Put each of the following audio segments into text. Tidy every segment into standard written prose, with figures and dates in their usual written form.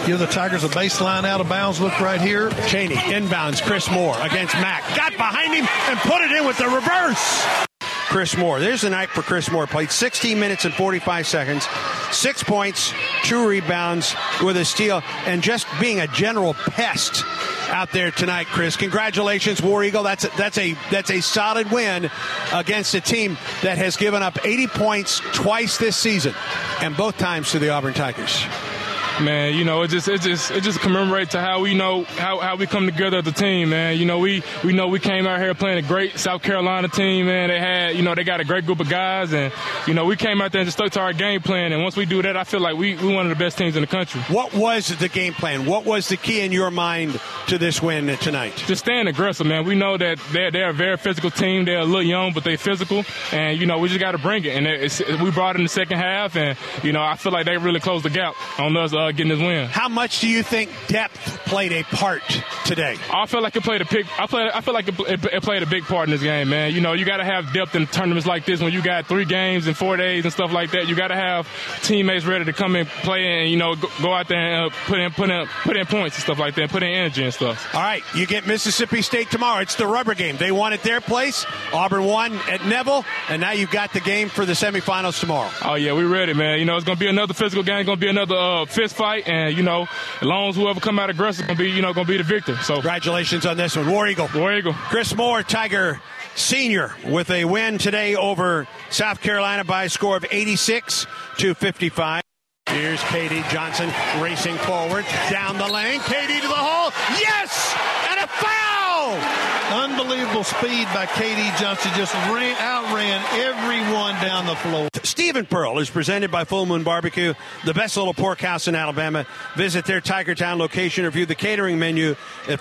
Give the Tigers a baseline out of bounds look right here. Chaney inbounds. Chris Moore against Mack. Got behind him and put it in with the reverse. Chris Moore. There's the night for Chris Moore. Played 16 minutes and 45 seconds. 6 points, 2 rebounds with a steal, and just being a general pest out there tonight, Chris. Congratulations, War Eagle. That's a solid win against a team that has given up 80 points twice this season, and both times to the Auburn Tigers. Man, you know, it just commemorates to how we know how we come together as a team, man. You know, we came out here playing a great South Carolina team, man. They got a great group of guys, and we came out there and just stuck to our game plan. And once we do that, I feel like we one of the best teams in the country. What was the game plan? What was the key in your mind to this win tonight? Just staying aggressive, man. We know that they're a very physical team. They're a little young, but they're physical, and we just got to bring it. And we brought it in the second half, and I feel like they really closed the gap on us getting this win. How much do you think depth played a part today? I feel like it played it played a big part in this game, man. You got to have depth in tournaments like this when you got 3 games in 4 days and stuff like that. You got to have teammates ready to come and play and go out there and put in points and stuff like that, put in energy and stuff. All right, you get Mississippi State tomorrow. It's the rubber game. They won at their place. Auburn won at Neville, and now you've got the game for the semifinals tomorrow. Oh yeah, we're ready, man. It's going to be another physical game. It's going to be another fist fight, and as long as whoever come out aggressive going to be the victor. So congratulations on this one, War Eagle. War Eagle. Chris Moore, Tiger senior, with a win today over South Carolina by a score of 86-55. Here's KD Johnson racing forward down the lane. KD to the hole. Yes! And a foul! Unbelievable speed by KD Johnson. Just outran everyone down the floor. Stephen Pearl is presented by Full Moon Barbecue, the best little pork house in Alabama. Visit their Tigertown location or view the catering menu at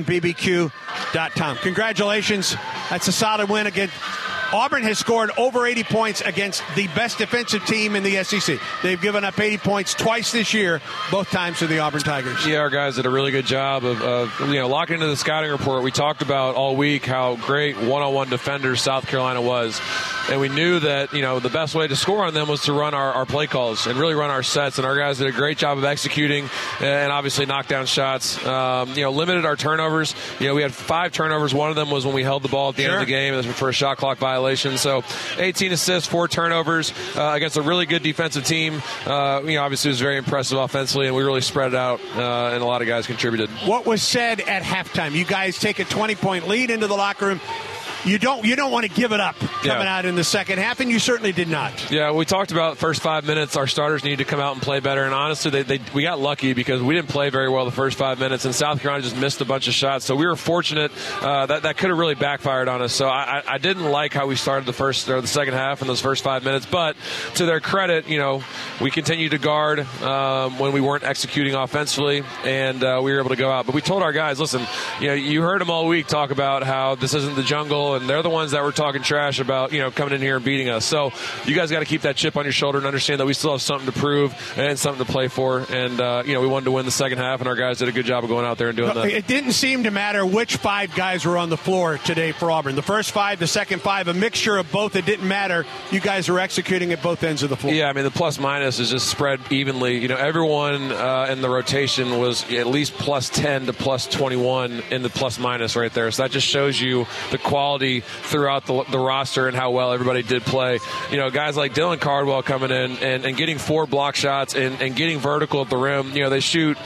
fullmoonbbq.com. Congratulations. That's a solid win again. Auburn has scored over 80 points against the best defensive team in the SEC. They've given up 80 points twice this year, both times to the Auburn Tigers. Yeah, our guys did a really good job of locking into the scouting report. We talked about all week how great one-on-one defenders South Carolina was. And we knew that, the best way to score on them was to run our play calls and really run our sets. And our guys did a great job of executing and obviously knocked down shots. Limited our turnovers. We had 5 turnovers. One of them was when we held the ball at the end of the game for a shot clock violation. So 18 assists, 4 turnovers against a really good defensive team. Obviously it was very impressive offensively, and we really spread it out, and a lot of guys contributed. What was said at halftime? You guys take a 20-point lead into the locker room. You don't want to give it up coming out in the second half, and you certainly did not. Yeah, we talked about the first 5 minutes. Our starters needed to come out and play better, and honestly, we got lucky because we didn't play very well the first 5 minutes, and South Carolina just missed a bunch of shots. So we were fortunate that could have really backfired on us. So I didn't like how we started the second half in those first 5 minutes, but to their credit, we continued to guard when we weren't executing offensively, and we were able to go out. But we told our guys, listen, you heard them all week talk about how this isn't the jungle, and they're the ones that were talking trash about, coming in here and beating us. So you guys got to keep that chip on your shoulder and understand that we still have something to prove and something to play for. And, we wanted to win the second half, and our guys did a good job of going out there and doing that. It didn't seem to matter which 5 guys were on the floor today for Auburn. The first 5, the second 5, a mixture of both. It didn't matter. You guys were executing at both ends of the floor. Yeah, the plus-minus is just spread evenly. Everyone in the rotation was at least plus 10 to plus 21 in the plus-minus right there. So that just shows you the quality throughout the roster and how well everybody did play. Guys like Dylan Cardwell coming in and getting 4 block shots and getting vertical at the rim. They shoot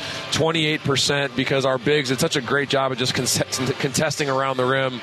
28% because our bigs did such a great job of just contesting around the rim.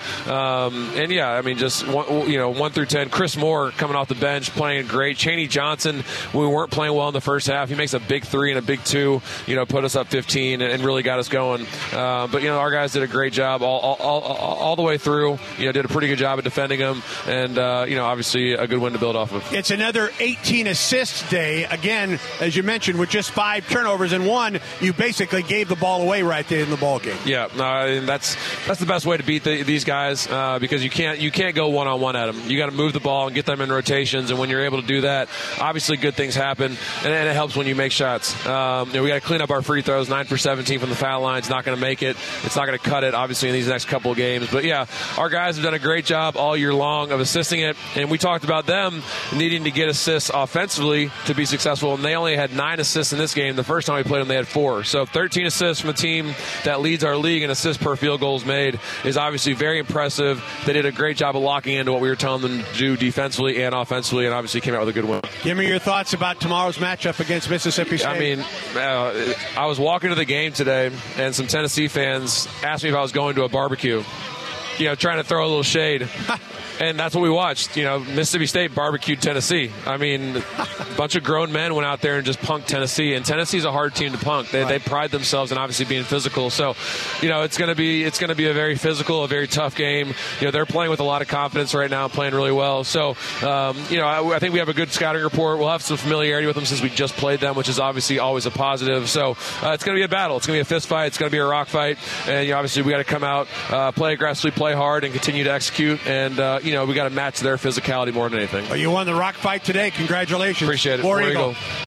Just 1 through 10. Chris Moore coming off the bench playing great. Chaney Johnson, we weren't playing well in the first half. He makes a big 3 and a big 2. Put us up 15 and really got us going. But our guys did a great job all the way through. Did a pretty good job of defending them, and obviously a good win to build off of. It's another 18 assist day. Again, as you mentioned, with just 5 turnovers and 1, you basically gave the ball away right there in the ball game. Yeah, that's the best way to beat these guys because you can't go one-on-one at them. You got to move the ball and get them in rotations, and when you're able to do that, obviously good things happen, and it helps when you make shots. We got to clean up our free throws. 9 for 17 from the foul line. It's not going to make it. It's not going to cut it, obviously, in these next couple of games. But yeah, our guys have done a great job all year long of assisting it, and we talked about them needing to get assists offensively to be successful, and they only had 9 assists in this game. The first time we played them, they had 4. So 13 assists from a team that leads our league in assists per field goals made is obviously very impressive. They did a great job of locking into what we were telling them to do defensively and offensively, and obviously came out with a good win. Give me your thoughts about tomorrow's matchup against Mississippi State. I mean, I was walking to the game today, and some Tennessee fans asked me if I was going to a barbecue, trying to throw a little shade. And that's what we watched. Mississippi State barbecued Tennessee. I mean, a bunch of grown men went out there and just punked Tennessee. And Tennessee's a hard team to punk. They pride themselves in obviously being physical. So, it's going to be a very physical, a very tough game. They're playing with a lot of confidence right now, playing really well. So, I think we have a good scouting report. We'll have some familiarity with them since we just played them, which is obviously always a positive. So, it's going to be a battle. It's going to be a fist fight. It's going to be a rock fight. And obviously we got to come out, play aggressively, play hard, and continue to execute. And we got to match their physicality more than anything. Well, you won the rock fight today. Congratulations. Appreciate it. War Eagle.